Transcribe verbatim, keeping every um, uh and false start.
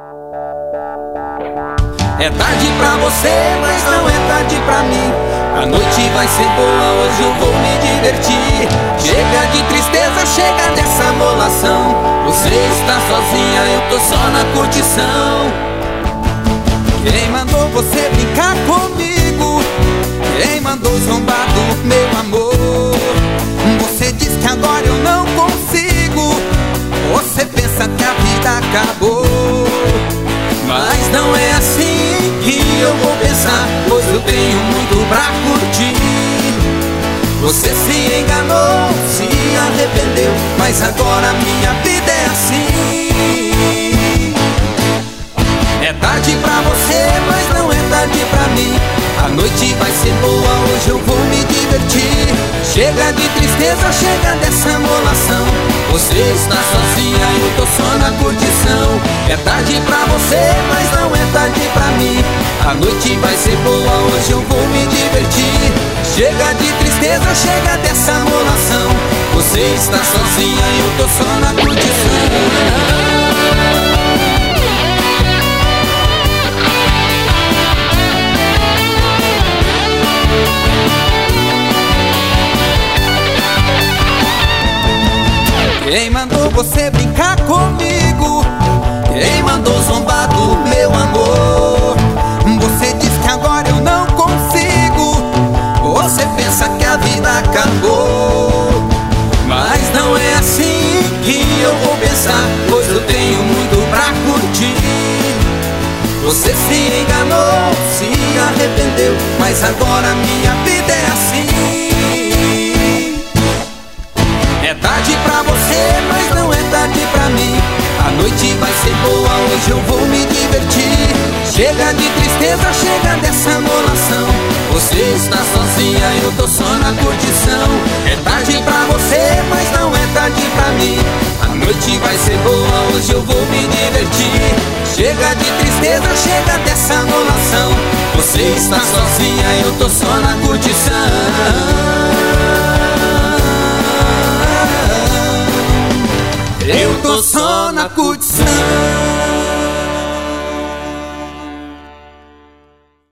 É tarde pra você, mas não é tarde pra mim. A noite vai ser boa, hoje eu vou me divertir. Chega de tristeza, chega dessa molação. Você está sozinha, eu tô só na curtição. Quem mandou você brincar comigo? Quem mandou zombar do meu amor? Você diz que agora eu não consigo. Você pensa que a vida acabou. Mas não é assim que eu vou pensar, pois eu tenho muito pra curtir. Você se enganou, se arrependeu, mas agora minha vida é assim. É tarde pra você, mas não é tarde pra mim. A noite vai ser boa, hoje eu vou me divertir. Chega de tristeza, chega dessa molação. Você está sozinha, eu tô só na curtição. É tarde pra você, mas não é tarde pra mim. A noite vai ser boa, hoje eu vou me divertir. Chega de tristeza, chega dessa molação. Você está sozinha, eu tô só na curtição. Quem mandou você brincar comigo? Quem mandou zombar do meu amor? Você diz que agora eu não consigo. Você pensa que a vida acabou. Mas não é assim que eu vou pensar, pois eu tenho muito pra curtir. Você se enganou, se arrependeu, mas agora minha vida é assim. É tarde pra você, mas não é tarde pra mim. A noite vai ser boa, hoje eu vou me divertir. Chega de tristeza, chega dessa molação. Você está sozinha, eu tô só na curtição. É tarde pra você, mas não é tarde pra mim. A noite vai ser boa, hoje eu vou me divertir. Chega de tristeza, chega dessa molação. Você está sozinha, eu tô só na curtição. Eu tô só na curtição.